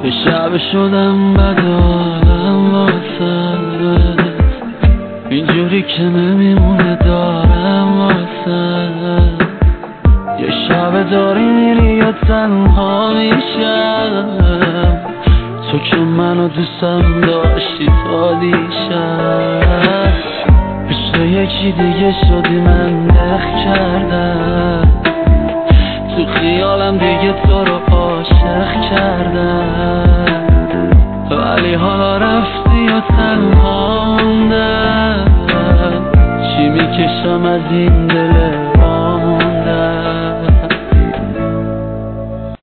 یه شب شدم بدارم واسه اینجوری که نمیمونه دارم واسه یه شب داری میری یا تنها میشم تو که منو دوستم داشتی تا دیشب پیش یکی دیگه شدی من نخ کردم تو خیالم دیگه تو رو عاشق کردم ولی حالا رفتی یا تنها موندم چی میکشم از این دل